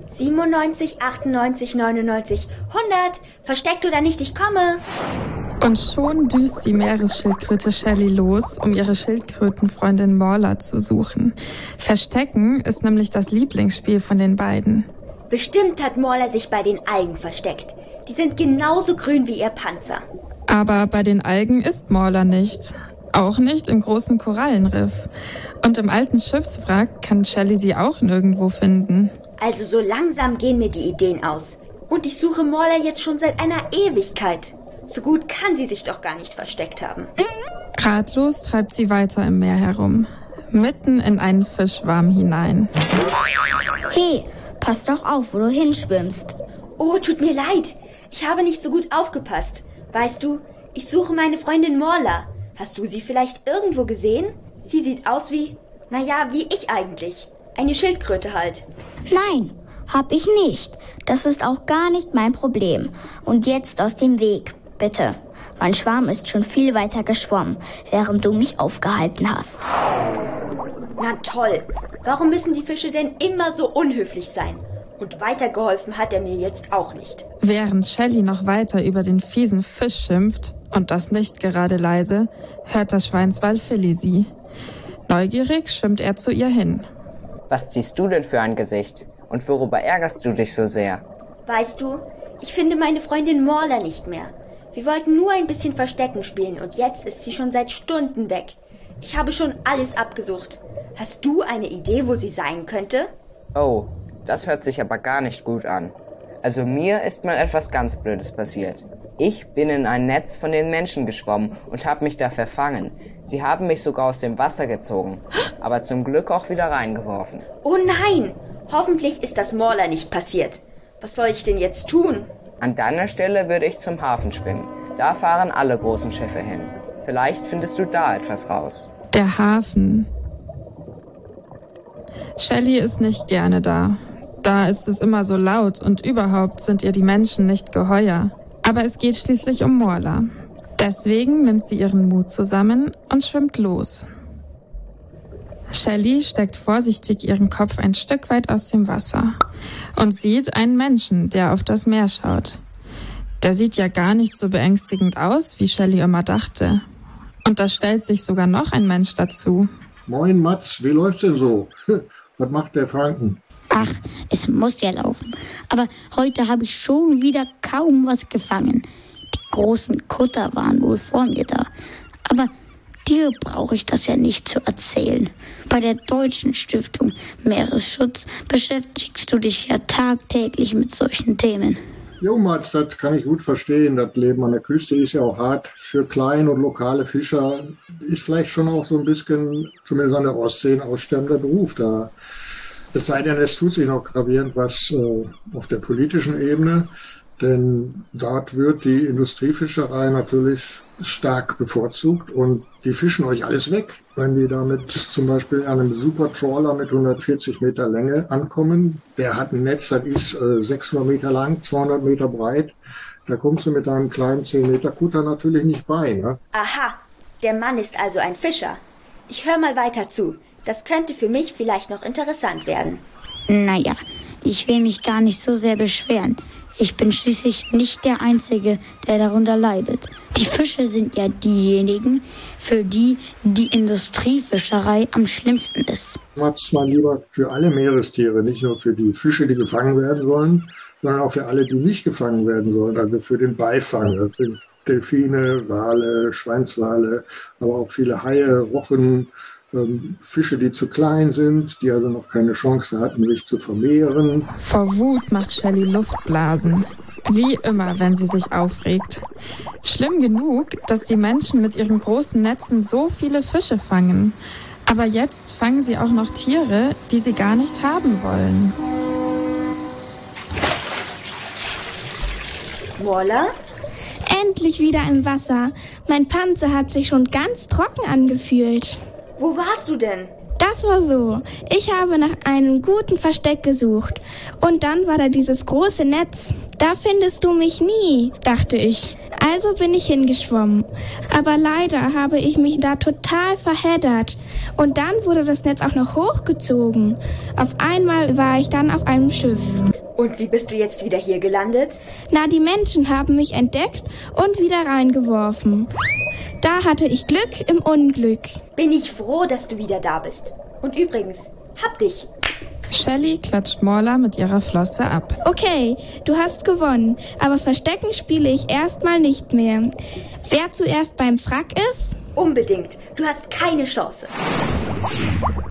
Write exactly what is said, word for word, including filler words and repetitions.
siebenundneunzig, achtundneunzig, neunundneunzig, hundert. Versteckt oder nicht, ich komme. Und schon düst die Meeresschildkröte Shelly los, um ihre Schildkrötenfreundin Mawla zu suchen. Verstecken ist nämlich das Lieblingsspiel von den beiden. Bestimmt hat Mawla sich bei den Algen versteckt. Die sind genauso grün wie ihr Panzer. Aber bei den Algen ist Mawla nicht. Auch nicht im großen Korallenriff. Und im alten Schiffswrack kann Shelly sie auch nirgendwo finden. Also so langsam gehen mir die Ideen aus. Und ich suche Mawla jetzt schon seit einer Ewigkeit. So gut kann sie sich doch gar nicht versteckt haben. Ratlos treibt sie weiter im Meer herum. Mitten in einen Fischschwarm hinein. Hey, pass doch auf, wo du hinschwimmst. Oh, tut mir leid. Ich habe nicht so gut aufgepasst. Weißt du, ich suche meine Freundin Mawla. Hast du sie vielleicht irgendwo gesehen? Sie sieht aus wie, naja, wie ich eigentlich. Eine Schildkröte halt. Nein, hab ich nicht. Das ist auch gar nicht mein Problem. Und jetzt aus dem Weg, bitte. Mein Schwarm ist schon viel weiter geschwommen, während du mich aufgehalten hast. Na toll. Warum müssen die Fische denn immer so unhöflich sein? Und weitergeholfen hat er mir jetzt auch nicht. Während Shelly noch weiter über den fiesen Fisch schimpft, und das nicht gerade leise, hört der Schweinswal Philly sie. Neugierig schwimmt er zu ihr hin. Was ziehst du denn für ein Gesicht? Und worüber ärgerst du dich so sehr? Weißt du, ich finde meine Freundin Mawla nicht mehr. Wir wollten nur ein bisschen Verstecken spielen und jetzt ist sie schon seit Stunden weg. Ich habe schon alles abgesucht. Hast du eine Idee, wo sie sein könnte? Oh, das hört sich aber gar nicht gut an. Also mir ist mal etwas ganz Blödes passiert. Ich bin in ein Netz von den Menschen geschwommen und habe mich da verfangen. Sie haben mich sogar aus dem Wasser gezogen, aber zum Glück auch wieder reingeworfen. Oh nein! Hoffentlich ist das Mawla nicht passiert. Was soll ich denn jetzt tun? An deiner Stelle würde ich zum Hafen schwimmen. Da fahren alle großen Schiffe hin. Vielleicht findest du da etwas raus. Der Hafen. Shelly ist nicht gerne da. Da ist es immer so laut und überhaupt sind ihr die Menschen nicht geheuer. Aber es geht schließlich um Mawla. Deswegen nimmt sie ihren Mut zusammen und schwimmt los. Shelly steckt vorsichtig ihren Kopf ein Stück weit aus dem Wasser und sieht einen Menschen, der auf das Meer schaut. Der sieht ja gar nicht so beängstigend aus, wie Shelly immer dachte. Und da stellt sich sogar noch ein Mensch dazu. Moin Mats, wie läuft's denn so? Was macht der Franken? Ach, es muss ja laufen. Aber heute habe ich schon wieder kaum was gefangen. Die großen Kutter waren wohl vor mir da. Aber dir brauche ich das ja nicht zu erzählen. Bei der Deutschen Stiftung Meeresschutz beschäftigst du dich ja tagtäglich mit solchen Themen. Jo Mats, das kann ich gut verstehen. Das Leben an der Küste ist ja auch hart. Für kleine und lokale Fischer ist vielleicht schon auch so ein bisschen, zumindest an der Ostsee, ein aussterbender Beruf da. Es sei denn, es tut sich noch gravierend was äh, auf der politischen Ebene, denn dort wird die Industriefischerei natürlich stark bevorzugt und die fischen euch alles weg. Wenn die damit zum Beispiel an einem Supertrawler mit hundertvierzig Meter Länge ankommen, der hat ein Netz, das ist äh, sechshundert Meter lang, zweihundert Meter breit, da kommst du mit einem kleinen zehn Meter Kutter natürlich nicht bei. Ne? Aha, der Mann ist also ein Fischer. Ich höre mal weiter zu. Das könnte für mich vielleicht noch interessant werden. Naja, ich will mich gar nicht so sehr beschweren. Ich bin schließlich nicht der Einzige, der darunter leidet. Die Fische sind ja diejenigen, für die die Industriefischerei am schlimmsten ist. Mats, mein Lieber, für alle Meerestiere, nicht nur für die Fische, die gefangen werden sollen, sondern auch für alle, die nicht gefangen werden sollen, also für den Beifang. Das sind Delfine, Wale, Schweinswale, aber auch viele Haie, Rochen, ähm, Fische, die zu klein sind, die also noch keine Chance hatten, sich zu vermehren. Vor Wut macht Shelly Luftblasen. Wie immer, wenn sie sich aufregt. Schlimm genug, dass die Menschen mit ihren großen Netzen so viele Fische fangen. Aber jetzt fangen sie auch noch Tiere, die sie gar nicht haben wollen. Mawla? Endlich wieder im Wasser. Mein Panzer hat sich schon ganz trocken angefühlt. Wo warst du denn? Da Das war so. Ich habe nach einem guten Versteck gesucht. Und dann war da dieses große Netz. Da findest du mich nie, dachte ich. Also bin ich hingeschwommen. Aber leider habe ich mich da total verheddert. Und dann wurde das Netz auch noch hochgezogen. Auf einmal war ich dann auf einem Schiff. Und wie bist du jetzt wieder hier gelandet? Na, die Menschen haben mich entdeckt und wieder reingeworfen. Da hatte ich Glück im Unglück. Bin ich froh, dass du wieder da bist. Und übrigens, hab dich. Shelly klatscht Morla mit ihrer Flosse ab. Okay, du hast gewonnen, aber Verstecken spiele ich erstmal nicht mehr. Wer zuerst beim Frack ist? Unbedingt. Du hast keine Chance.